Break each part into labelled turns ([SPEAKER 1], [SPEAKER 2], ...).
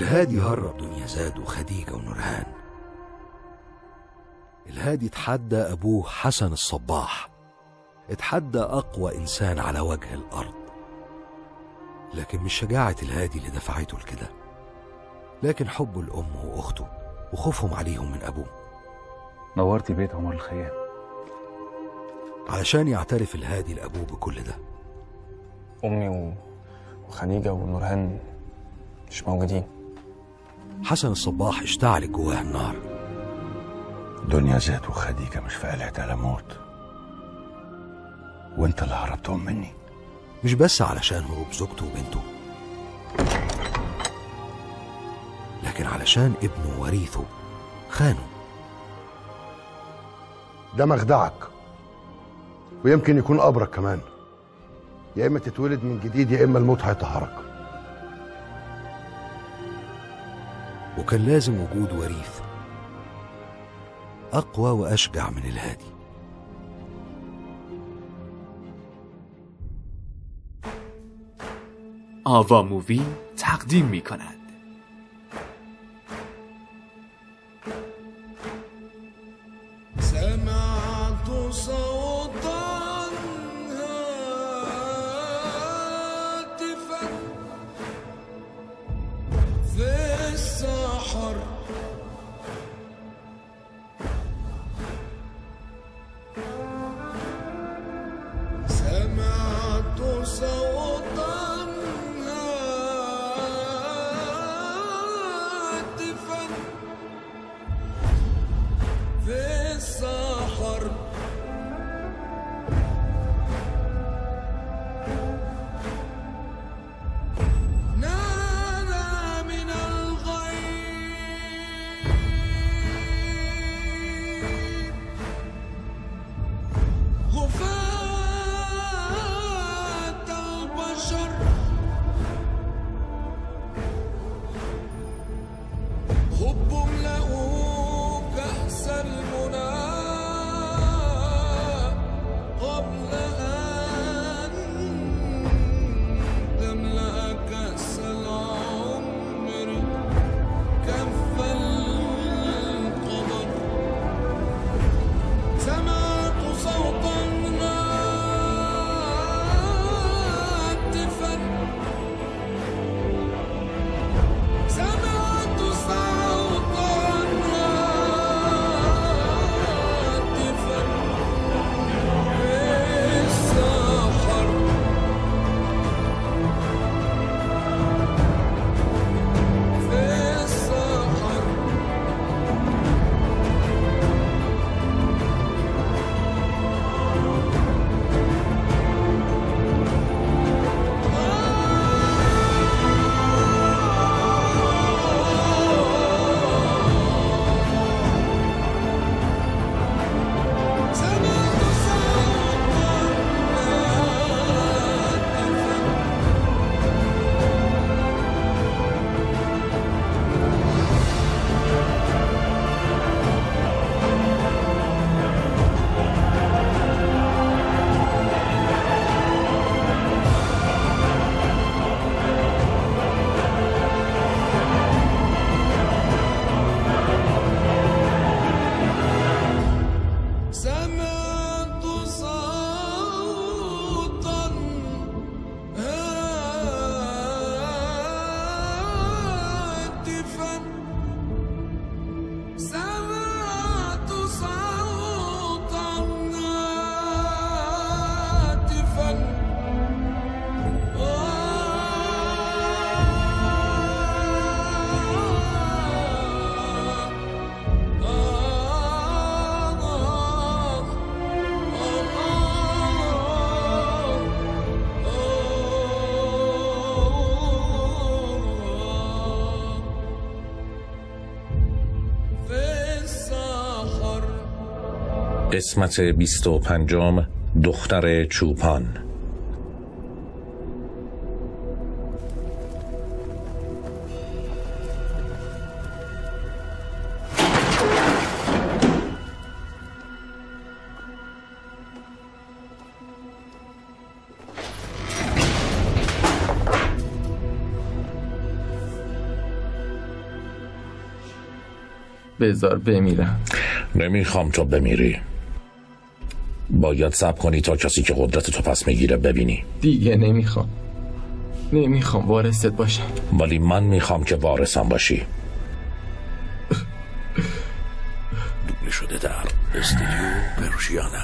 [SPEAKER 1] الهادي هرب دنيا زاد وخديجة ونورهان. الهادي اتحدى أبوه حسن الصباح، اتحدى أقوى إنسان على وجه الأرض. لكن مش شجاعة الهادي اللي دفعته لكده، لكن حبه لأمه وأخته وخوفهم عليهم من أبوه.
[SPEAKER 2] نورتي بيت عمر الخيام.
[SPEAKER 1] علشان يعترف الهادي لأبوه بكل ده.
[SPEAKER 3] أمي وخديجة ونورهان مش موجودين.
[SPEAKER 1] حسن الصباح اشتعلت جواه النار.
[SPEAKER 4] دنيا زاد وخديجة مش في قلعة على موت، وانت اللي هربتهم مني.
[SPEAKER 1] مش بس علشان هروب زوجته وبنته، لكن علشان ابنه وريثه خانه.
[SPEAKER 5] ده مخدعك، ويمكن يكون قبرك كمان. يا اما تتولد من جديد يا اما الموت هيطهرك.
[SPEAKER 1] وكان لازم وجود وريث أقوى وأشجع من الهادي.
[SPEAKER 6] آوا مووی تقدیم می کند.
[SPEAKER 7] سمعت صوتا هاتفا في السحر، سمعت صوتا هاتفا في السحر، نادى من الغيب غفاة البشر، هب املأوا كأس المنى قبل أن تملأ كأس العمر كف القدر. سمعت صوتا هاتفا، سمعت صوتا هاتفا في السحر، في السحر. سمعت صوتا هاتفا، سمعت صوتا هاتفا، سمعت صوتا هاتفا،
[SPEAKER 8] قسمت 25 دختر چوپان.
[SPEAKER 3] بذار بمیرم.
[SPEAKER 8] نمیخوام تو بمیری. باید صبر کنی تا کسی که قدرت تو پس میگیره ببینی.
[SPEAKER 3] دیگه نمیخوام وارثت باشم.
[SPEAKER 8] ولی من میخوام که وارثم باشی. دوبله شده در استودیو پرشیانا.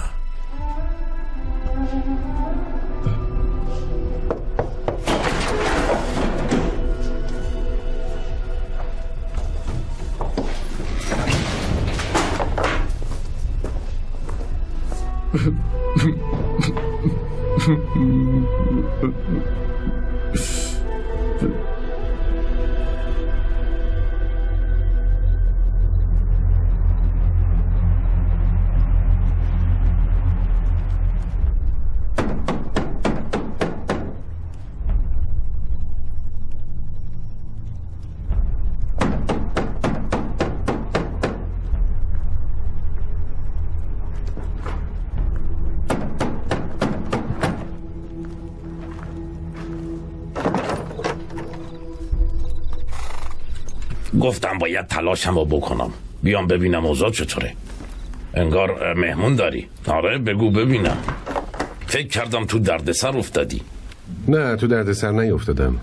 [SPEAKER 8] گفتم باید تلاشم رو بکنم. بیام ببینم اوضاع چطوره. انگار مهمون داری. آره بگو ببینم. فکر کردم تو دردسر افتادی.
[SPEAKER 9] نه تو دردسر نیفتادم.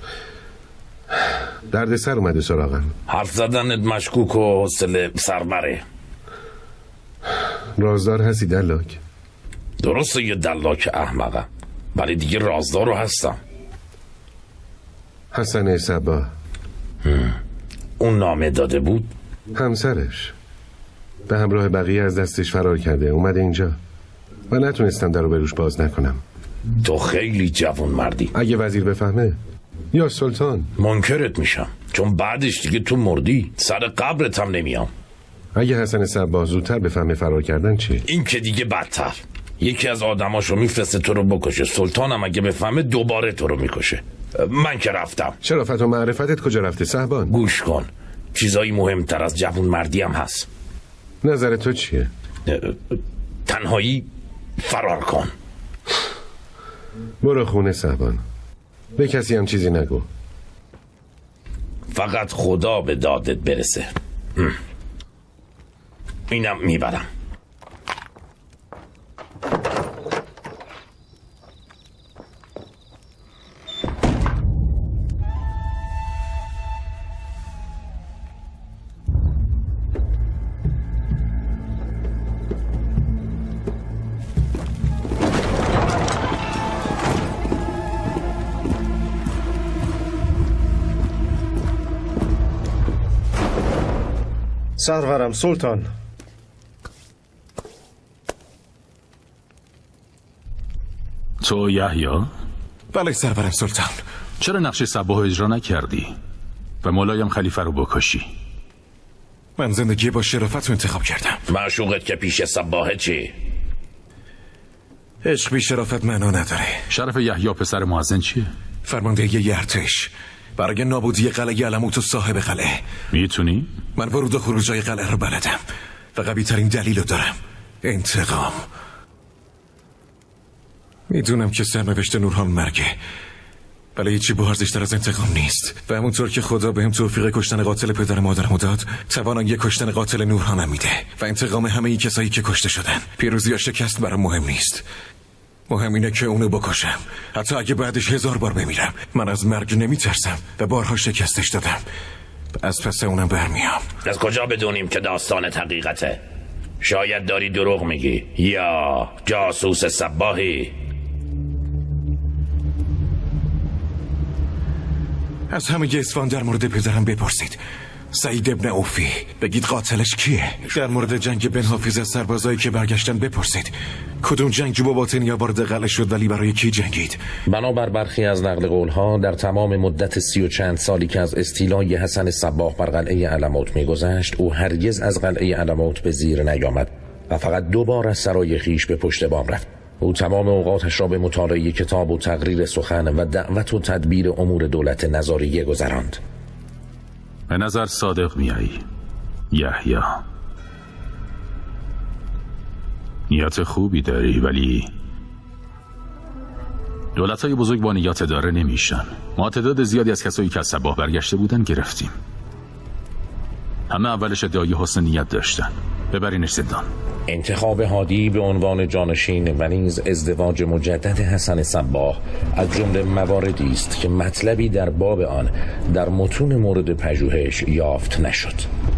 [SPEAKER 9] دردسر اومده سراغم.
[SPEAKER 8] حرف زدنت مشکوک و حوصله سربره.
[SPEAKER 9] رازدار هستی دلاک؟
[SPEAKER 8] درسته یه دلاک احمقم، ولی دیگه رازدار رو هستم.
[SPEAKER 9] حسن صباح
[SPEAKER 8] اون نامه داده بود؟
[SPEAKER 9] همسرش به همراه بقیه از دستش فرار کرده اومده اینجا و نتونستم در رو بروش باز نکنم.
[SPEAKER 8] تو خیلی جوان مردی.
[SPEAKER 9] اگه وزیر بفهمه یا سلطان
[SPEAKER 8] منکرت میشم، چون بعدش دیگه تو مردی. سر قبرت هم نمیام.
[SPEAKER 9] اگه حسن صباح زودتر بفهمه فرار کردن چی؟
[SPEAKER 8] این که دیگه بدتر. یکی از آدماشو میفرسته تو رو بکشه. سلطان هم اگه بفهمه دوباره تو رو میکشه. من که رفتم.
[SPEAKER 9] شرافت و معرفتت کجا رفته صاحبان؟
[SPEAKER 8] گوش کن، چیزایی مهمتر از جوون مردی هم هست.
[SPEAKER 9] نظر تو چیه؟
[SPEAKER 8] تنهایی فرار کن.
[SPEAKER 9] برو خونه صاحبان، به کسی هم چیزی نگو.
[SPEAKER 8] فقط خدا به دادت برسه. اینم میبرم.
[SPEAKER 10] سرورم سلطان.
[SPEAKER 11] تو یحیی؟
[SPEAKER 10] بله سرورم سلطان.
[SPEAKER 11] چرا نقش صباح اجرا نکردی و ملایم خلیفه رو بکشی؟
[SPEAKER 10] من زندگی با شرافت رو انتخاب کردم.
[SPEAKER 8] معشوقت که پیش صباحه چی؟
[SPEAKER 10] عشق بی شرافت معنا نداره.
[SPEAKER 11] شرف یحیی پسر مؤذن چیه؟
[SPEAKER 10] فرماندهی یه ارتش برای نابودی قلعه علموت و صاحب قلعه.
[SPEAKER 11] میتونی؟
[SPEAKER 10] من ورود و خروجای قلعه رو بلدم و قوی ترین دلیل رو دارم: انتقام. میدونم که سرنوشت نورهان مرگه، ولی هیچی با ارزش‌تر از انتقام نیست. و همونطور که خدا بهم توفیق کشتن قاتل پدر مادرمو داد، توانایی کشتن قاتل نورهانم میده و انتقام همه این کسایی که کشته شدن. پیروزی یا شکست برام مهم نیست. مهم اینه که اونو بکشم، حتی اگه بعدش 1000 بار بمیرم. من از مرگ نمیترسم و بارها شکستش دادم. از پس اونم برمیام.
[SPEAKER 8] از کجا بدونیم که داستان حقیقته؟ شاید داری دروغ میگی یا جاسوس صباحی.
[SPEAKER 10] از همه اصفهان در مورد پدرم بپرسید، سعید ابن اوفی. بگید قاتلش کیه. در مورد جنگ بن حافظ از سربازایی که برگشتن بپرسید، کدوم جنگجو با باطنیا وارد قلعه شد ولی برای کی جنگید.
[SPEAKER 8] بنابر برخی از نقل قولها در تمام مدت 30 و چند سالی که از استیلای حسن صباح بر قلعه علموت میگذشت، او هرگز از قلعه علموت به زیر نیامد و فقط 2 بار از سرای خیش به پشت بام رفت. او تمام اوقاتش را به مطالعه کتاب و تقریر سخن و دعوت و تدبیر امور دولت نظاریه گذراند.
[SPEAKER 11] به نظر صادق میایی یحیی. نیت خوبی داری، ولی دولت‌های بزرگ با نیت اداره نمیشن. ما تعداد زیادی از کسایی که از صباح برگشته بودن گرفتیم. همه اولش ادعای حسن نیت داشتن. ببرینش زندان.
[SPEAKER 8] انتخاب هادی به عنوان جانشین و نیز ازدواج مجدد حسن صباح از جمله مواردی است که مطلبی در باب آن در متون مورد پژوهش یافت نشد.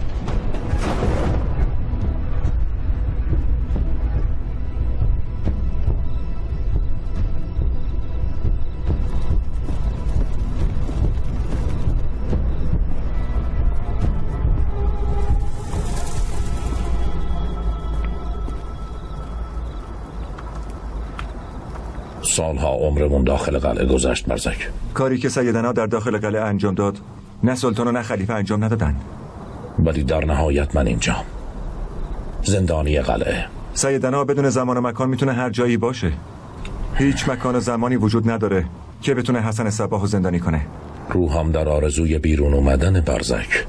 [SPEAKER 8] سالها عمرمون داخل قلعه گذشت برزک.
[SPEAKER 12] کاری که سیدنا در داخل قلعه انجام داد نه سلطان و نه خلیفه انجام ندادن.
[SPEAKER 8] ولی در نهایت من اینجام، زندانی قلعه.
[SPEAKER 12] سیدنا بدون زمان و مکان میتونه هر جایی باشه. هیچ مکان و زمانی وجود نداره که بتونه حسن صباحو زندانی کنه.
[SPEAKER 8] روحم در آرزوی بیرون اومدن برزک.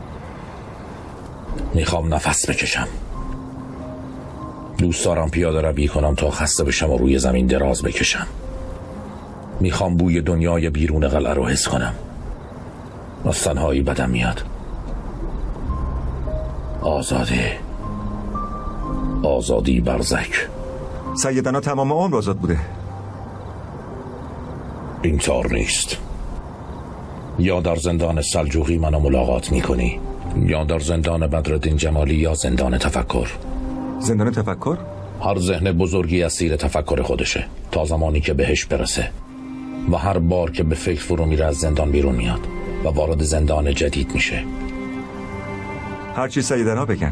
[SPEAKER 8] میخوام نفس بکشم. دوست دارم پیاده روی کنم تا خسته بشم و روی زمین دراز بکشم. میخوام بوی دنیای بیرون قلعه رو حس کنم. از تنهایی بدم میاد. آزادی برزک.
[SPEAKER 12] سیدنا تمام عمر آزاد بوده.
[SPEAKER 8] اینطور نیست. یا در زندان سلجوقی منو ملاقات میکنی، یا در زندان بدرالدین جمالی، یا زندان تفکر.
[SPEAKER 12] زندان تفکر؟
[SPEAKER 8] هر ذهن بزرگی اسیر تفکر خودشه تا زمانی که بهش برسه و هر بار که به فکر فرو میره از زندان بیرون میاد و وارد زندان جدید میشه.
[SPEAKER 12] هرچی سیدنا بگن.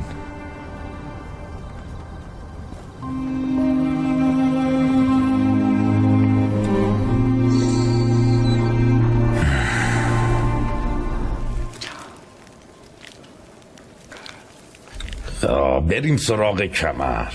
[SPEAKER 8] بریم سراغ کمر.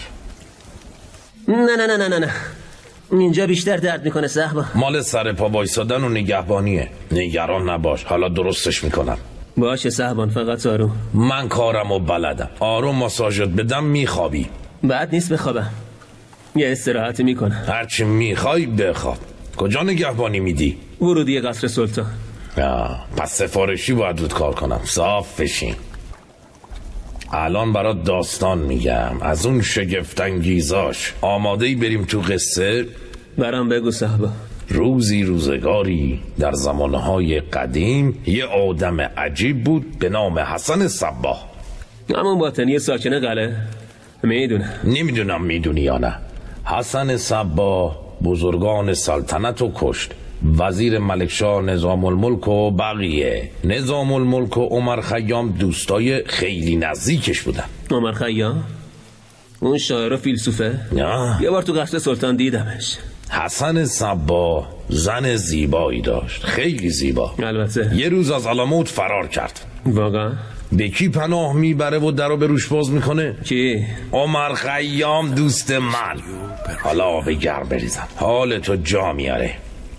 [SPEAKER 13] نه اینجا بیشتر درد میکنه صاحب.
[SPEAKER 8] مال سر پا وایسادن و نگهبانیه. نگران نباش، حالا درستش میکنم.
[SPEAKER 13] باشه صاحبان، فقط آروم.
[SPEAKER 8] من کارمو بلدم. آروم ماساژت بدم میخوابی.
[SPEAKER 13] بعد نیست بخوابم، یه استراحتی میکنم.
[SPEAKER 8] هرچی میخوای بخواب. کجا نگهبانی میدی؟
[SPEAKER 13] ورودی قصر سلطان.
[SPEAKER 8] پس سفارشی باید دود کار کنم. صاف بشین. الان برات داستان میگم از اون شگفت انگیزاش. آماده‌ای بریم تو قصه؟
[SPEAKER 13] برام بگو صاحب.
[SPEAKER 8] روزی روزگاری در زمانهای قدیم یه آدم عجیب بود به نام حسن صباح.
[SPEAKER 13] همون باطنی ساکن قلعه.
[SPEAKER 8] نمیدونم میدونی یا نه. حسن صباح بزرگان سلطنت رو کشت. وزیر ملکشاه نظام الملک و بقیه. نظام الملک و عمر خیام دوستای خیلی نزدیکش بودن.
[SPEAKER 13] عمر خیام؟ اون شاعر و فیلسوفه؟
[SPEAKER 8] نه.
[SPEAKER 13] یه بار تو قصر سلطان دیدمش.
[SPEAKER 8] حسن صباح زن زیبایی داشت، خیلی زیبا.
[SPEAKER 13] البته
[SPEAKER 8] یه روز از علاموت فرار کرد.
[SPEAKER 13] واقعا؟
[SPEAKER 8] به کی پناه میبره و درو به روش باز میکنه؟
[SPEAKER 13] کی؟
[SPEAKER 8] عمر خیام دوست من. حالا آب گرم بریزم، حالتو جا میاره.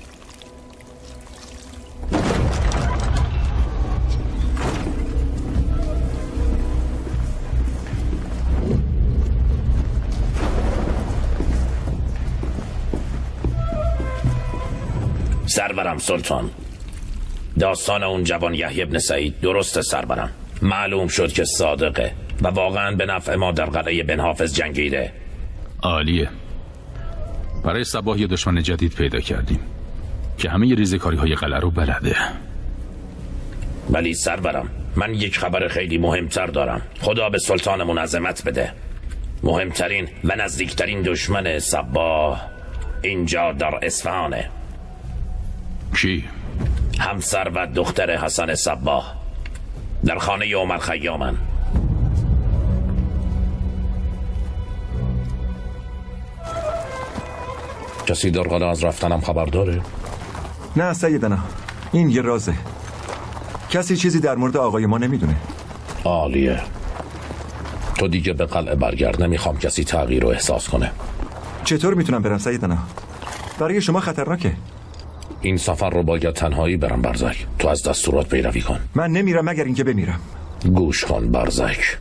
[SPEAKER 8] سرورم سلطان، داستان اون جوان یحیی بن سعید درست سرورم. معلوم شد که صادقه و واقعا به نفع ما در قلعه بن حافظ جنگیده.
[SPEAKER 11] عالیه. برای صباح یه دشمن جدید پیدا کردیم که همه ریزکاری های قلعه رو بلده.
[SPEAKER 8] ولی سرورم، من یک خبر خیلی مهمتر دارم. خدا به سلطانمون عظمت بده. مهمترین و نزدیکترین دشمن صباح اینجا در اصفهانه.
[SPEAKER 11] کی؟
[SPEAKER 8] همسر و دختر حسن صباح در خانه عمر خیامن. کسی در قلعه از رفتنم خبر داره؟
[SPEAKER 12] نه سیدنا، این یه رازه. کسی چیزی در مورد آقای ما نمیدونه.
[SPEAKER 8] عالیه. تو دیگه به قلعه برگرد. نمیخوام کسی تغییر رو احساس کنه.
[SPEAKER 12] چطور میتونم برم سیدنا؟ برای شما خطرناکه.
[SPEAKER 8] این سفر رو باید تنهایی برم برزک. تو از دستورات پیروی کن.
[SPEAKER 12] من نمیرم مگر اینکه بمیرم.
[SPEAKER 8] گوش کن برزک.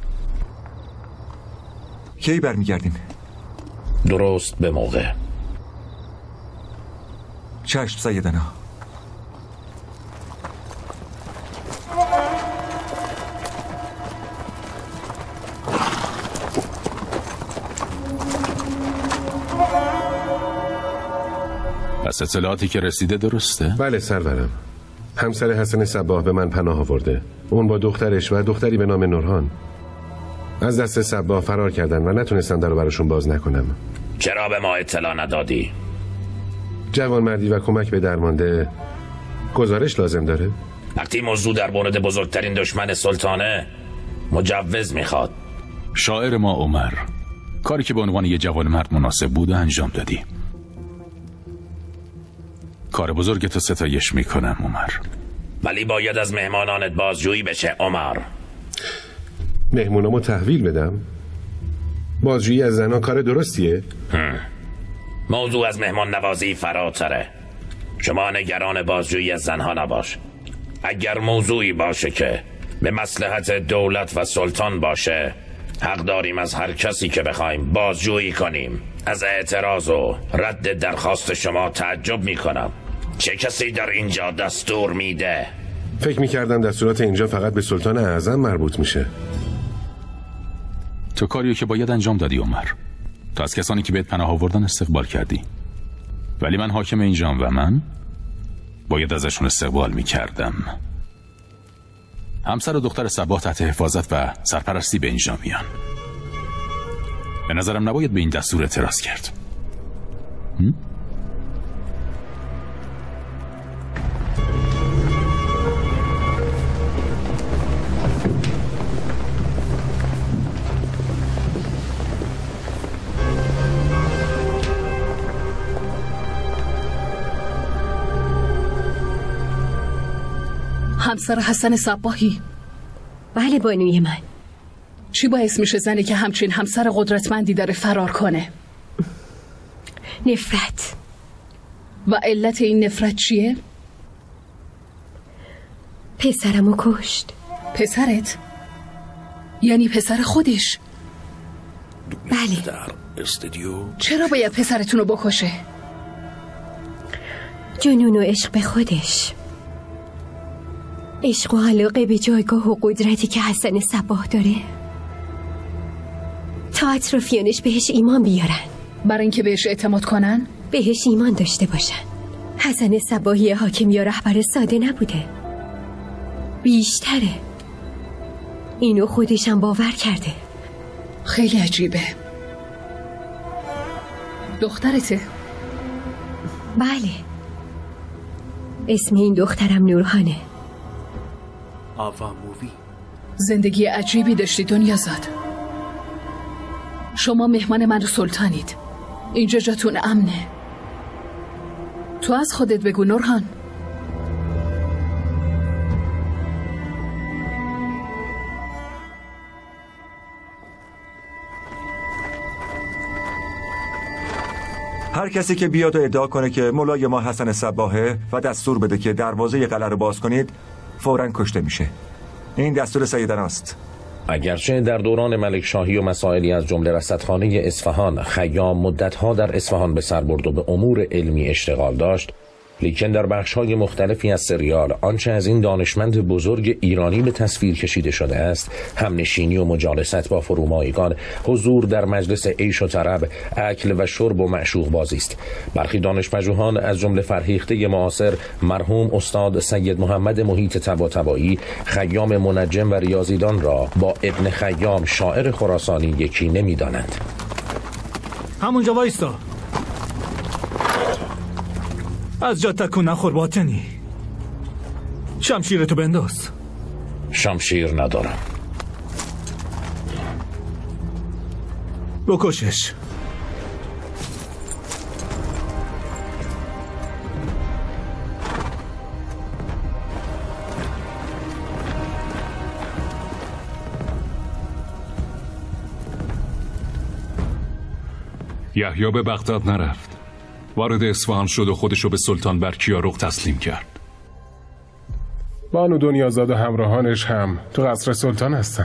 [SPEAKER 12] کی برمیگردین؟
[SPEAKER 8] درست به موقع.
[SPEAKER 12] چشم سیدنا.
[SPEAKER 11] پس اطلاعاتی که رسیده درسته؟
[SPEAKER 9] بله سرورم. همسر حسن صباح به من پناه آورده. اون با دخترش و دختری به نام نورهان از دست صباح فرار کردن و نتونستم درو براشون باز نکنم.
[SPEAKER 8] چرا به ما اطلاع ندادی؟
[SPEAKER 9] جوانمردی و کمک به درمانده گزارش لازم داره؟
[SPEAKER 8] وقتی موضوع در مورد بزرگترین دشمن سلطانه مجوز میخواد.
[SPEAKER 11] شاعر ما عمر، کاری که به عنوان یه جوانمرد مناسب بود و انجام دادی. کار بزرگتو ستایش میکنم عمر.
[SPEAKER 8] ولی باید از مهمانانت بازجویی بشه عمر.
[SPEAKER 9] مهمونامو تحویل بدم؟ بازجویی از زنها کار درستیه؟
[SPEAKER 8] موضوع از مهمان نوازی فراتره. شما نگران بازجویی از زنها نباش. اگر موضوعی باشه که به مصلحت دولت و سلطان باشه، حق داریم از هر کسی که بخوایم بازجویی کنیم. از اعتراض و رد درخواست شما تعجب میکنم. چه کسی در اینجا دستور میده؟
[SPEAKER 9] فکر میکردم دستورات اینجا فقط به سلطان اعظم مربوط میشه.
[SPEAKER 11] تو کاریو که باید انجام دادی عمر. تو از کسانی که بهت پناه آوردن استقبال کردی. ولی من حاکم اینجام و من باید ازشون استقبال میکردم. همسر و دختر صباح تحت حفاظت و سرپرستی به اینجا میان. به نظرم نباید به این دستور اعتراض کرد.
[SPEAKER 14] همسر حسن صباحی.
[SPEAKER 15] بله بانوی من.
[SPEAKER 14] چی باعث میشه زنی که همچین همسر قدرتمندی داره فرار کنه؟
[SPEAKER 15] نفرت.
[SPEAKER 14] و علت این نفرت چیه؟
[SPEAKER 15] پسرمو کشت.
[SPEAKER 14] پسرت؟ یعنی پسر خودش؟
[SPEAKER 15] بله.
[SPEAKER 1] در استودیو.
[SPEAKER 14] چرا باید پسرتونو بکشه؟
[SPEAKER 15] جنون و عشق به خودش. عشق و علاقه به جایگاه و قدرتی که حسن صباح داره تا اطرافیانش بهش ایمان بیارن.
[SPEAKER 14] برای اینکه بهش اعتماد کنن؟
[SPEAKER 15] بهش ایمان داشته باشن. حسن صباحی حاکم یا رهبر ساده نبوده، بیشتره. اینو خودشم باور کرده.
[SPEAKER 14] خیلی عجیبه. دخترته؟
[SPEAKER 15] بله. اسم این دخترم نورهانه.
[SPEAKER 6] آوا مووی.
[SPEAKER 14] زندگی عجیبی داشتی دنیازاد. شما مهمان من سلطانید. اینجا جاتون امنه. تو از خودت بگو نورهان.
[SPEAKER 12] هر کسی که بیاد و ادعا کنه که مولای ما حسن صباحه و دستور بده که دروازه قلعه رو باز کنید، فوراً کشته میشه. این دستور سیدناست.
[SPEAKER 8] اگرچه در دوران ملک شاهی و مسائلی از جمله رصدخانه اصفهان خیام مدتها در اصفهان به سر برد و به امور علمی اشتغال داشت، لیکن در بخش‌های مختلفی از سریال آنچه از این دانشمند بزرگ ایرانی به تصویر کشیده شده است، همنشینی و مجالست با فرومایگان، حضور در مجلس عیش و طرب، اکل و شرب و معشوق بازی است. برخی دانش‌پژوهان از جمله فرهیخته معاصر مرحوم استاد سید محمد محیط طباطبایی خیام منجم و ریاضیدان را با ابن خیام شاعر خراسانی یکی نمی‌دانند.
[SPEAKER 16] همونجا وایستا. از جا تکون نخور باطنی. شمشیرتو بنداز.
[SPEAKER 8] شمشیر ندارم.
[SPEAKER 16] بکشش.
[SPEAKER 11] یحیی به بغداد نرفت. وارد اصفهان شد و خودشو به سلطان برکیارق تسلیم کرد.
[SPEAKER 17] بانو دنیازاد و همراهانش هم تو قصر سلطان هستن.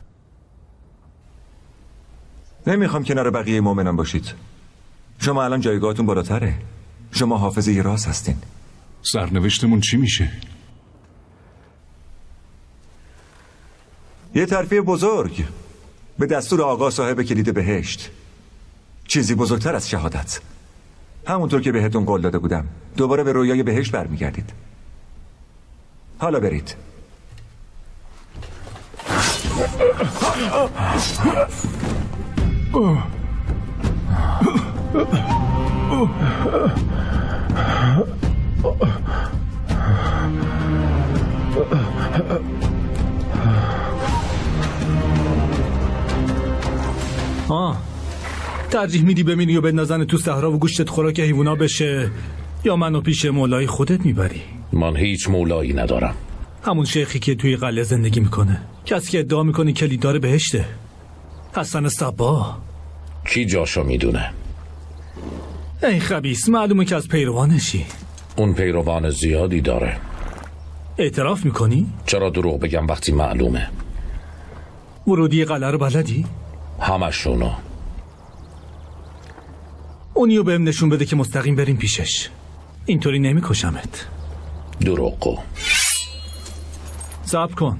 [SPEAKER 12] نمیخوام کنار بقیه مؤمنان باشید. شما الان جایگاهتون بالاتره. شما حافظه راست هستین.
[SPEAKER 11] سرنوشتمون چی میشه؟
[SPEAKER 12] یه ترفیع بزرگ به دستور آقا صاحب کلید بهشت. چیزی بزرگتر از شهادت. همونطور که بهتون قول داده بودم دوباره به رویای بهشت برمیگردید. حالا برید.
[SPEAKER 16] ترجیح میدی بمیری و بندازن تو صحرا و گوشتت خوراک حیوونا بشه یا منو پیش مولای خودت میبری؟
[SPEAKER 8] من هیچ مولایی ندارم.
[SPEAKER 16] همون شیخی که توی قلعه زندگی میکنه، کسی که ادعا میکنه کلیدار بهشته، حسن صباح.
[SPEAKER 8] کی جاشو میدونه؟
[SPEAKER 16] ای خبیث، معلومه که از پیروانشی.
[SPEAKER 8] اون پیروان زیادی داره.
[SPEAKER 16] اعتراف میکنی؟
[SPEAKER 8] چرا دروغ بگم وقتی معلومه؟
[SPEAKER 16] ورودی قلعه رو بلدی؟
[SPEAKER 8] همشونو.
[SPEAKER 16] اونیو بهم نشون بده که مستقیم بریم پیشش. اینطوری نمیکشمت.
[SPEAKER 8] دروغگو.
[SPEAKER 16] صبر کن.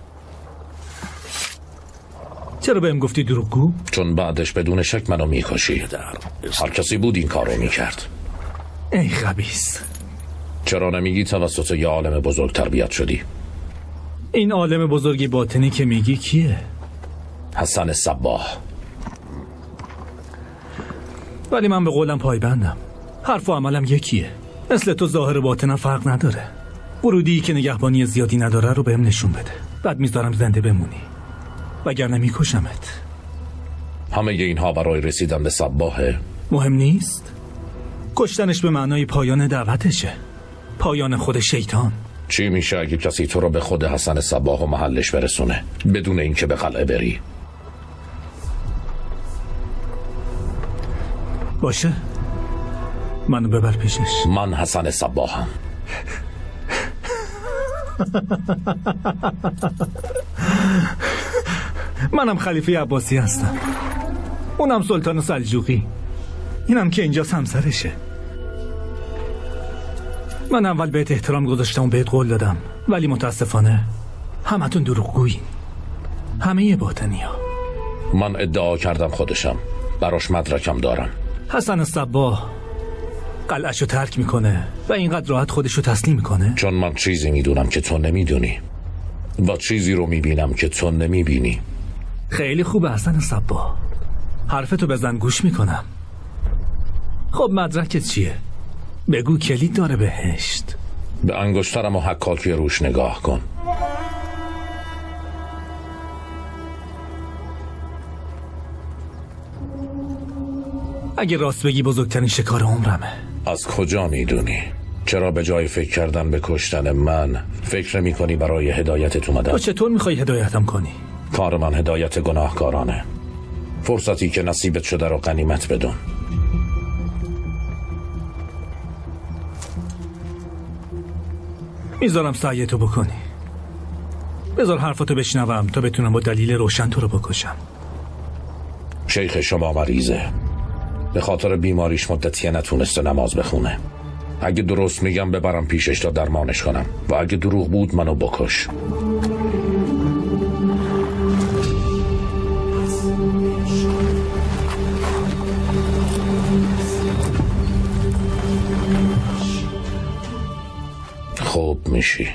[SPEAKER 16] چرا بهم گفتی دروغگو؟
[SPEAKER 8] چون بعدش بدون شک منو میکشی. هر کسی بود این کارو میکرد.
[SPEAKER 16] ای خبیث.
[SPEAKER 8] چرا نمیگی توسط یه عالم بزرگ تربیت شدی؟
[SPEAKER 16] این عالم بزرگی باطنی که میگی کیه؟
[SPEAKER 8] حسن صباح.
[SPEAKER 16] ولی من به قولم پایبندم. حرف و عملم یکیه. مثل تو ظاهر و باطنم فرق نداره. ورودی که نگهبانی زیادی نداره رو بهم نشون بده. بعد میذارم زنده بمونی. وگرنه میکشمت.
[SPEAKER 8] همه اینها برای رسیدن به صباحه؟
[SPEAKER 16] مهم نیست. کشتنش به معنای پایان دعوتشه. پایان خود شیطان.
[SPEAKER 8] چی میشه اگه کسی تو رو به خود حسن صباح و محلش برسونه بدون اینکه به قلعه بری؟
[SPEAKER 16] باشه، منو ببر پیشش.
[SPEAKER 8] من حسن صباحم.
[SPEAKER 16] منم خلیفه عباسی هستم. اونم سلطان سلجوقی. اینم که اینجا همسرشه. من اول بهت احترام گذاشتم و بهت قول دادم، ولی متاسفانه همتون دروغگویین. همه باطنی ها.
[SPEAKER 8] من ادعا کردم خودشم. براش مدرکم دارم.
[SPEAKER 16] حسن صباح قلعه‌شو ترک میکنه و اینقدر راحت خودشو تسلیم میکنه
[SPEAKER 8] چون من چیزی میدونم که تو نمیدونی و چیزی رو میبینم که تو نمیبینی.
[SPEAKER 16] خیلی خوبه حسن صباح، حرفتو بزن گوش میکنم. خب مدرکت چیه؟ بگو کلید داره بهشت.
[SPEAKER 8] به انگشترم و حکاکی روش نگاه کن.
[SPEAKER 16] اگه راست بگی بزرگترین شکار عمرمه.
[SPEAKER 8] از کجا میدونی؟ چرا به جای فکر کردن به کشتن من فکر میکنی برای هدایتت اومدم؟
[SPEAKER 16] تو چطور میخوای هدایتم کنی؟
[SPEAKER 8] کار من هدایت گناهکارانه. فرصتی که نصیبت شده رو غنیمت بدون.
[SPEAKER 16] میذارم سعیتو بکنی. بذار حرفتو بشنوم تا بتونم با دلیل روشن تو رو بکشم.
[SPEAKER 8] شیخ شما مریضه. به خاطر بیماریش مدتیه نتونسته نماز بخونه. اگه درست میگم ببرم پیشش تا درمانش کنم و اگه دروغ بود منو بکش. خوب میشی.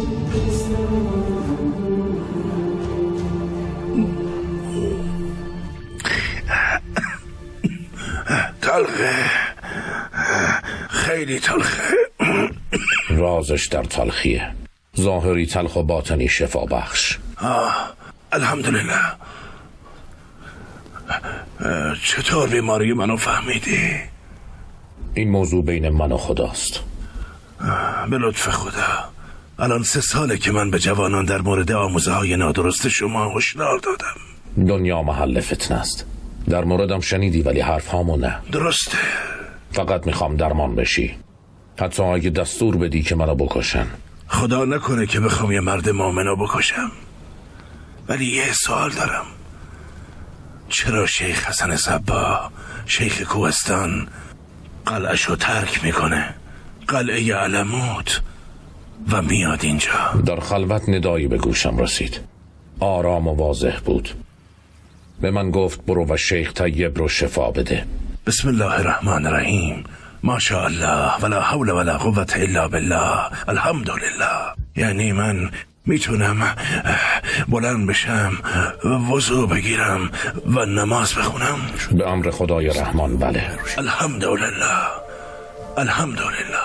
[SPEAKER 4] تلخه، خیلی تلخه.
[SPEAKER 8] رازش در تلخیه. ظاهری تلخ و باطنی شفا بخش.
[SPEAKER 4] الحمدلله. چطور بیماری منو فهمیدی؟
[SPEAKER 8] این موضوع بین من و خداست.
[SPEAKER 4] به لطف خدا. الان 3 ساله که من به جوانان در مورد آموزه های نادرست شما هشدار دادم.
[SPEAKER 8] دنیا محل فتنه است. در موردم شنیدی ولی حرف هامو نه.
[SPEAKER 4] درسته.
[SPEAKER 8] فقط میخوام درمان بشی. حتی اگه دستور بدی که منو بکشن.
[SPEAKER 4] خدا نکنه که بخوام یه مرد مومنو بکشم. ولی یه سوال دارم. چرا شیخ حسن صباح، شیخ کوهستان، قلعه‌شو ترک میکنه، قلعه علموت، و میاد اینجا؟
[SPEAKER 8] در خلوت ندایی به گوشم رسید. آرام و واضح بود. به من گفت برو و شیخ طیب رو شفا بده.
[SPEAKER 4] بسم الله الرحمن الرحیم. ماشاء الله ولا حول ولا قوة الا بالله الحمدلله. یعنی من میتونم بلند بشم، وضو بگیرم و نماز بخونم؟
[SPEAKER 8] به امر خدای رحمان بله.
[SPEAKER 4] الحمدلله الحمدلله.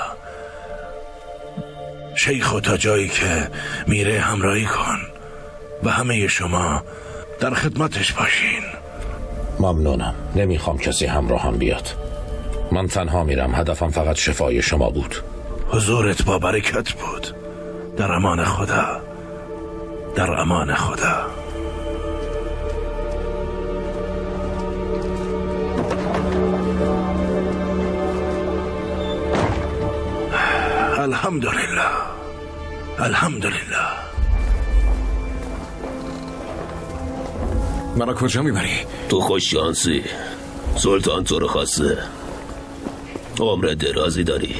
[SPEAKER 4] شیخ تا جایی که میره همراهی کن و همه شما در خدمتش باشین.
[SPEAKER 8] ممنونم. نمیخوام کسی همراهم بیاد. من تنها میرم. هدفم فقط شفای شما بود.
[SPEAKER 4] حضورت با برکت بود. در امان خدا. در امان خدا. الحمدلله الحمدلله.
[SPEAKER 10] منو کجا میبری؟
[SPEAKER 18] تو خوش شانسی. سلطان تو رو خواسته. عمر درازی داری.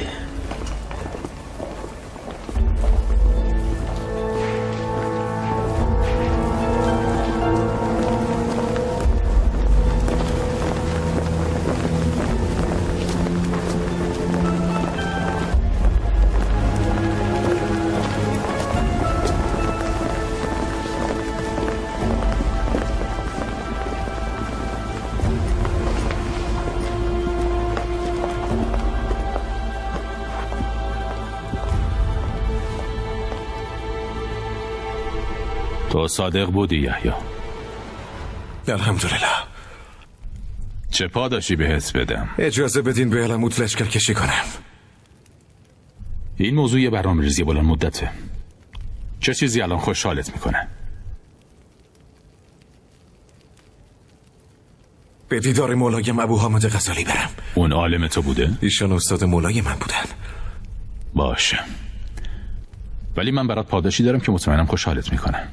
[SPEAKER 11] تو صادق بودی یحیی.
[SPEAKER 10] الحمدلله.
[SPEAKER 11] چه پاداشی بهت بدم؟
[SPEAKER 10] اجازه بدین به علموت لشکر کشی کنم.
[SPEAKER 11] این موضوع یه برنامه‌ریزی بلند مدته. چه چیزی الان خوشحالت میکنه؟
[SPEAKER 10] به دیدار مولایم ابو حامد غزالی برم.
[SPEAKER 11] اون عالم تو بوده؟
[SPEAKER 10] ایشان استاد مولای من بودن.
[SPEAKER 11] باشه، ولی من برات پاداشی دارم که مطمئنم خوشحالت میکنه.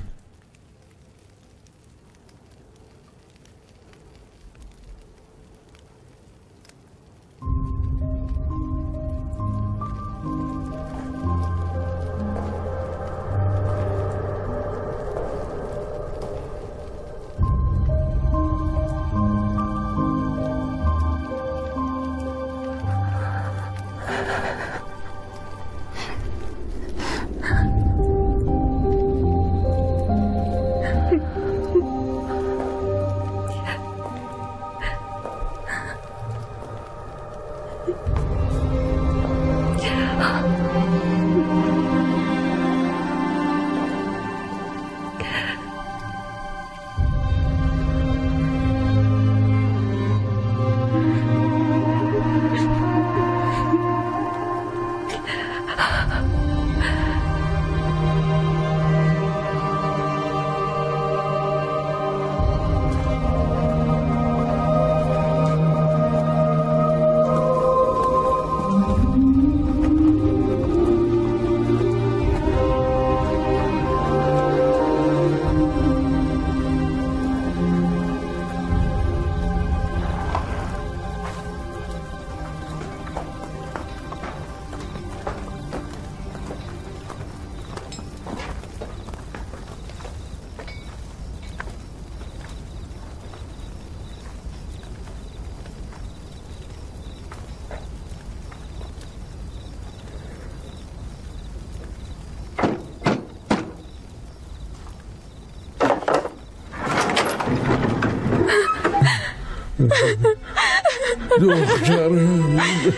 [SPEAKER 7] دخترم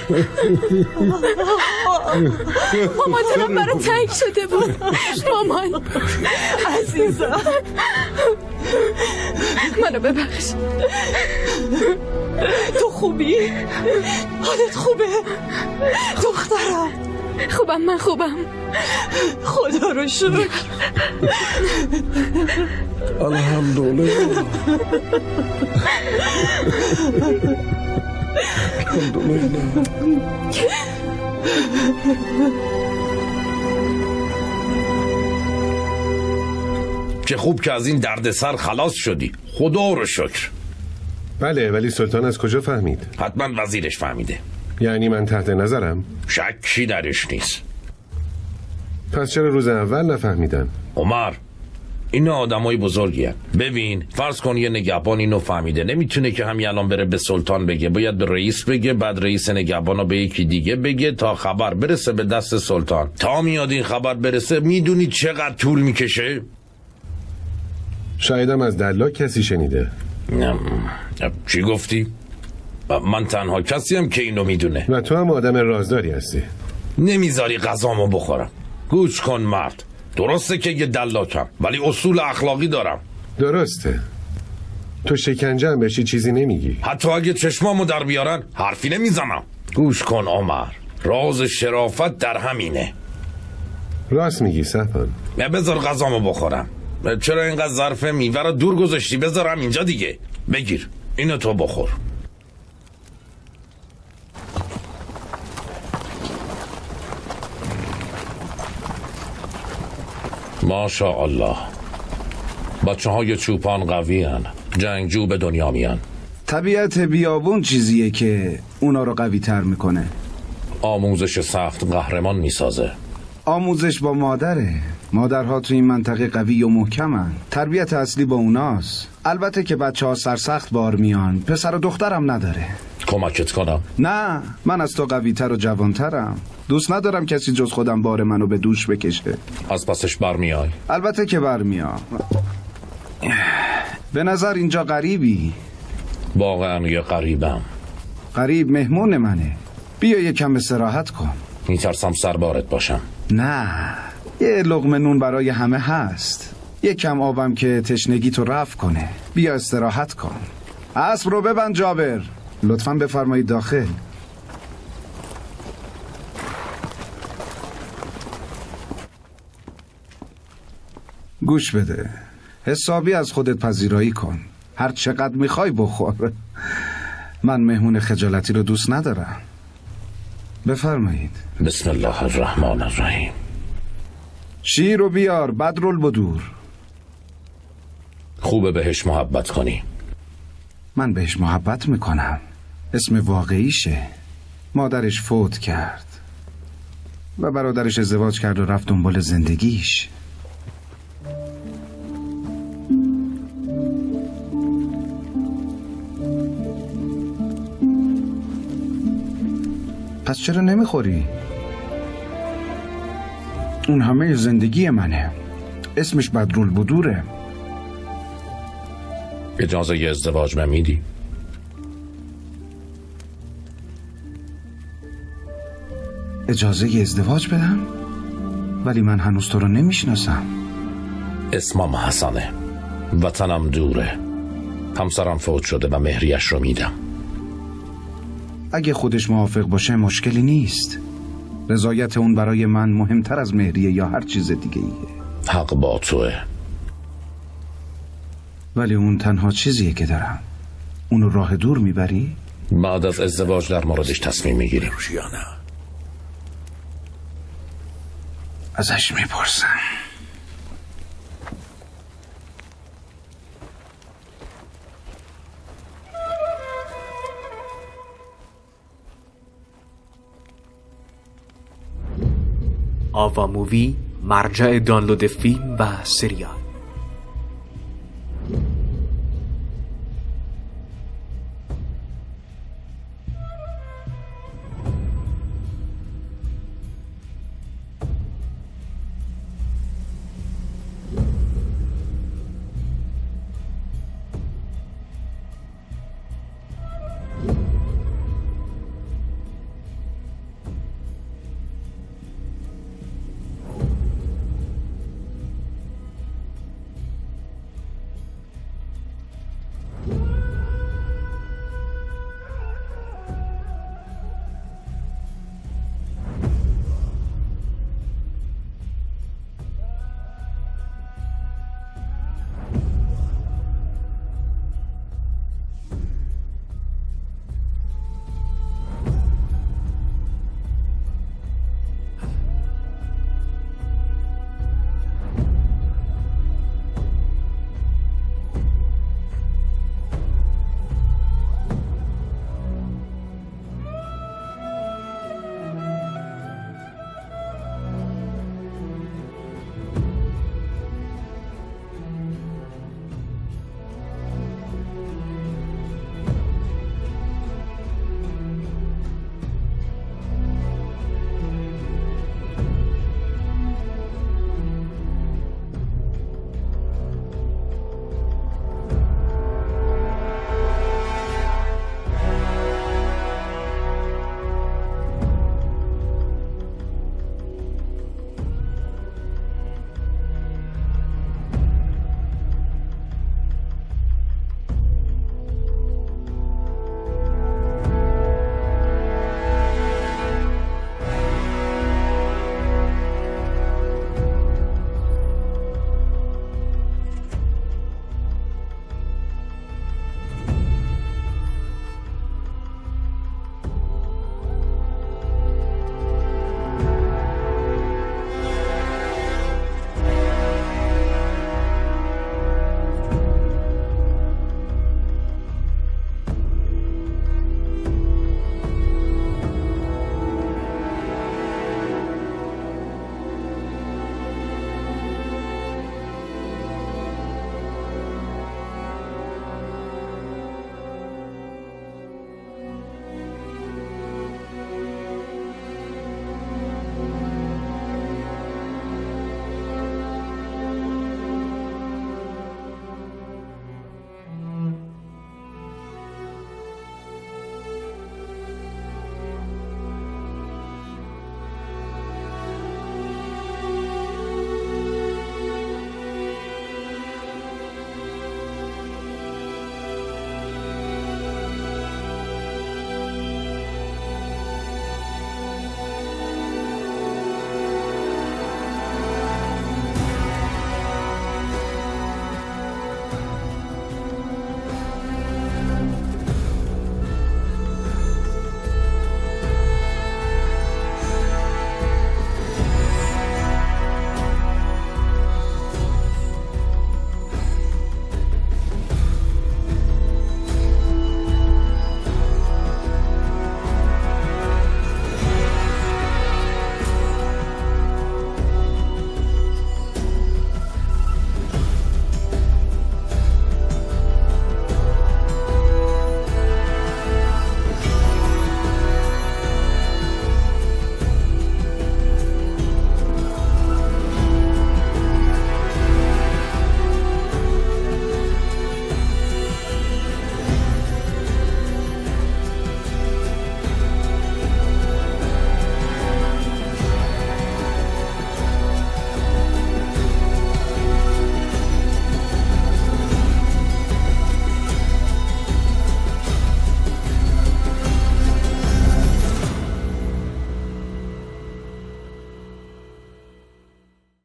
[SPEAKER 14] مامان دلم برام تنگ شده بود. مامان عزیزم منو ببخش. تو خوبی؟ حالت خوبه؟ دخترم خوبم. من خوبم خدا رو شکر.
[SPEAKER 7] الحمدلله.
[SPEAKER 8] چه خوب که از این دردسر خلاص شدی. خدا رو شکر.
[SPEAKER 9] بله، ولی سلطان از کجا فهمید؟
[SPEAKER 8] حتما وزیرش فهمیده.
[SPEAKER 9] یعنی من تحت نظرم؟
[SPEAKER 8] شکی درش نیست.
[SPEAKER 9] پس چرا روز اول نفهمیدن؟
[SPEAKER 8] عمر، این آدمای بزرگی هست. ببین فرض کن یه نگهبان اینو فهمیده، نمیتونه که همین الان بره به سلطان بگه، باید به رئیس بگه، بعد رئیس نگهبانو به یکی دیگه بگه تا خبر برسه به دست سلطان. تا میاد این خبر برسه میدونی چقدر طول میکشه؟
[SPEAKER 9] شایدم از دلاک کسی شنیده.
[SPEAKER 8] چی گفتی؟ من تنها کسی هم که اینو میدونه.
[SPEAKER 9] و تو هم آدم رازداری هستی.
[SPEAKER 8] نمیذاری غذامو بخورم. گوش کن مرد، درسته که یه دلاکم ولی اصول اخلاقی دارم.
[SPEAKER 9] درسته. تو شکنجه هم بشی چیزی نمیگی.
[SPEAKER 8] حتی اگه چشمامو در بیارن حرفی نمیزنم. گوش کن عمر، راز شرافت در همینه.
[SPEAKER 9] راست میگی سپن.
[SPEAKER 8] بذار غذامو بخورم. چرا اینقدر ظرف میوه رو دور گذاشتی؟ بذارم اینجا دیگه. بگیر اینو تو بخور. ماشاءالله، بچه های چوپان قوی هن، جنگجو به دنیا میان.
[SPEAKER 19] طبیعت بیابون چیزیه که اونا رو قوی تر میکنه.
[SPEAKER 8] آموزش سخت قهرمان میسازه.
[SPEAKER 19] آموزش با مادره. مادرها تو این منطقه قوی و محکمن. تربیت اصلی با اوناست. البته که بچه ها سرسخت بار میان. پسر و دخترم نداره.
[SPEAKER 8] کمکت کنم؟
[SPEAKER 19] نه، من از تو قوی تر و جوانترم. دوست ندارم کسی جز خودم بار منو به دوش بکشه.
[SPEAKER 8] از پسش برمیای؟
[SPEAKER 19] البته که برمیام. به نظر اینجا غریبی.
[SPEAKER 8] واقعا یه غریبم.
[SPEAKER 19] غریب مهمون منه. بیا یکم استراحت کن.
[SPEAKER 8] میترسم سربارت باشم.
[SPEAKER 19] نه، یه لقمه نون برای همه هست. یکم آبم که تشنگی تو رفع کنه. بیا استراحت کن. اسب رو ببند جابر. لطفاً بفرمایید داخل. گوش بده، حسابی از خودت پذیرایی کن. هر چقدر میخوای بخور. من مهمون خجالتی رو دوست ندارم. بفرمایید.
[SPEAKER 8] بسم الله الرحمن الرحیم.
[SPEAKER 19] شیر رو بیار، بدرالبدور.
[SPEAKER 8] خوبه بهش محبت کنی.
[SPEAKER 19] من بهش محبت میکنم. اسم واقعیشه. مادرش فوت کرد و برادرش ازدواج کرد و رفت دنبال زندگیش. پس چرا نمیخوری؟ اون همه زندگی منه. اسمش بدرالبدوره.
[SPEAKER 8] اجازه ی ازدواج من میدی؟
[SPEAKER 19] اجازه ی ازدواج بدم؟ ولی من هنوز تو رو نمیشناسم.
[SPEAKER 8] اسمم حسنه، وطنم دوره، همسرم فوت شده و مهریش رو میدم.
[SPEAKER 19] اگه خودش موافق باشه مشکلی نیست. رضایت اون برای من مهمتر از مهریه یا هر چیز دیگه ایه.
[SPEAKER 8] حق با توه.
[SPEAKER 19] ولی اون تنها چیزیه که دارم. اونو راه دور میبری؟
[SPEAKER 8] بعد از ازدواج در موردش تصمیم میگیریم.
[SPEAKER 19] ازش میپرسم.
[SPEAKER 6] آوا مووی، مرجع دانلود فیلم و سریال.